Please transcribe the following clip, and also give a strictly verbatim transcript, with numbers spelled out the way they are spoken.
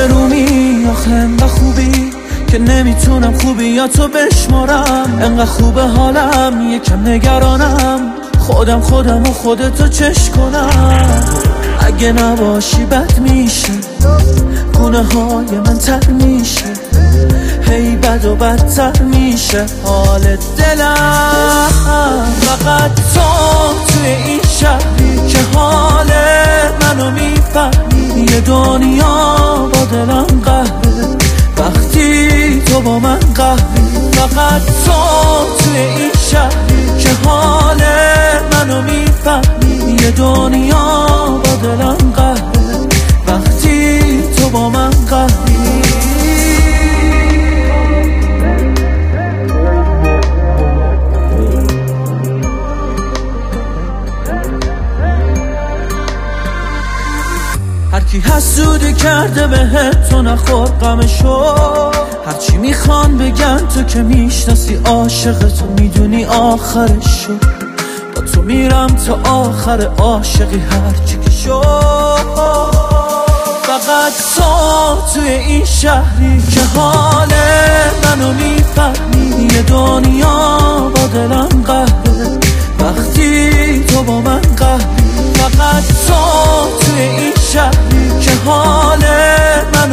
گرومی آخه انقدر خوبی که نمیتونم خوبیاتو بشمارم. انقدر خوبه حالم یکم نگرانم، خودم خودم و خودتو چش کنم. اگه نباشی بد میشه، گونه های من تر میشه، هی بد و بدتر میشه حال دلم. فقط تو توی این شهری که حال منو میفهمی. یه دنیا با دلم قهره وقتی تو با من قهری. فقط تو توی این شهری که حال منو میفهمی. یه دنیا با دلم قهره وقتی تو با من قهری. هرکی حسودی کرده بهت تو نخور غمشو. هرچی میخوان بگن تو که میشناسی عاشق تو میدونی آخرشو. با تو میرم تا آخر عاشقی هرچی که شو. فقط تو توی این شهری که حال منو میفهمی. یه دنیا با دلم قهره وقتی تو با من قهری. فقط تو توی این شهری که حال